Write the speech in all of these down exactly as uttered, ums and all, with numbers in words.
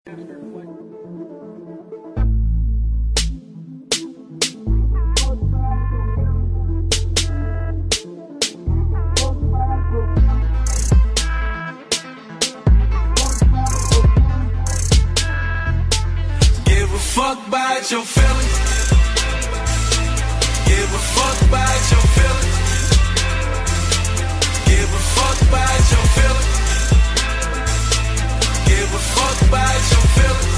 Fuck about your feelings. Give a fuck about your feelings. Give a fuck about your feelings. Give a fuck about your feelings.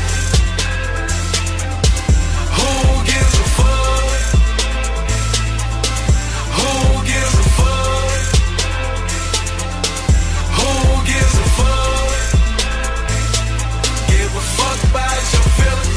Who gives a fuck? Who gives a fuck? Who gives a fuck? Give a fuck about your feelings.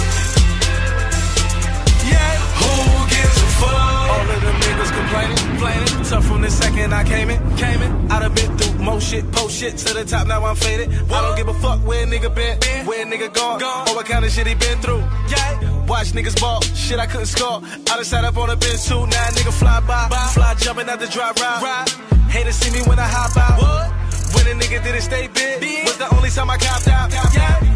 All of them niggas complaining, complaining. Tough from the second I came in, came in. I done been through more shit, post shit to the top, now I'm faded. I don't give a fuck where a nigga been, where a nigga gone, gone. Or what kind of shit he been through. Yeah. Watch niggas ball, shit I couldn't score. I done sat up on a bench too, now a nigga fly by, by. Fly jumping out the dry ride. ride. Haters see me when I hop out. What? When a nigga didn't stay big, big, was the only time I copped out. Copped yeah. out.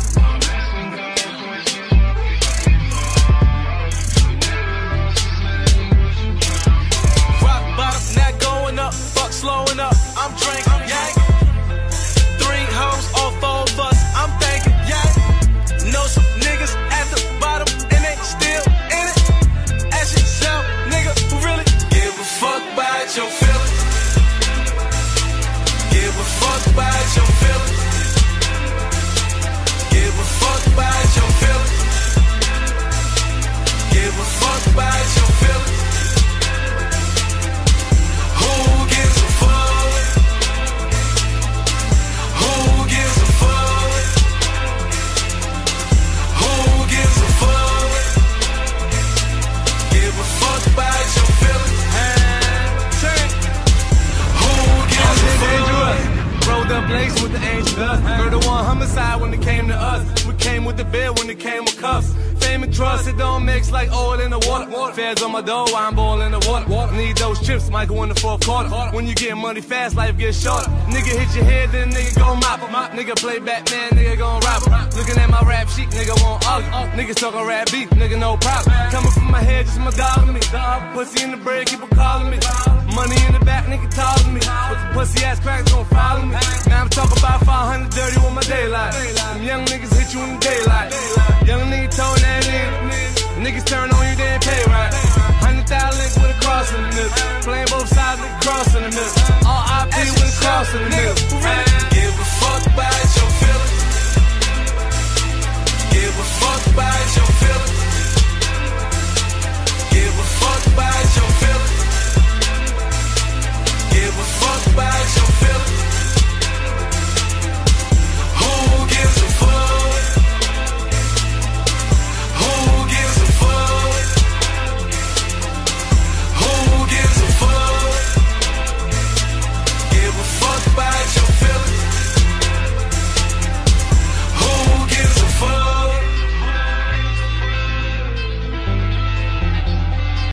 Not going up, fuck slowing up. I'm drinking, yeah. Three hoes, all four of us. I'm thinking, yeah. Know some niggas at the bottom and they still in it. Ask yourself, nigga, who really give a fuck about your feelings? Give a fuck about your feelings. Give a fuck about your feelings. Give a fuck about your feelings. Who gives a fuck? Who gives a fuck? Who gives a fuck? Give a fuck about your feelings. Who gives a fuck? Rolled up blazing with the angel dust. Murder one homicide when it came to us. We came with the bill when it came with cuffs. Fame and trust, it don't mix like oil in the water. Feds on my dough, I'm boiling the water. Need those chips, Michael in the fourth quarter. When you get money fast, life gets shorter. Nigga hit your head, then nigga gon' mop him. Nigga play Batman, nigga gon' rob him. Looking at my rap sheet, nigga won't argue. Niggas talking rap beef, nigga no problem. Coming from my head, just my dog to me. Pussy in the bread, keep on calling me. Money in the back, nigga taller me. But the pussy ass crackers gon' follow me. Now I'm talking about five hundred dirty with my daylight. Them young niggas hit you in the daylight. Young nigga told that nigga. Niggas turn on you, they ain't pay right. Hundred thousand link with a cross in the middle. Playing both sides with a cross in the middle. All I P with a cross in the middle.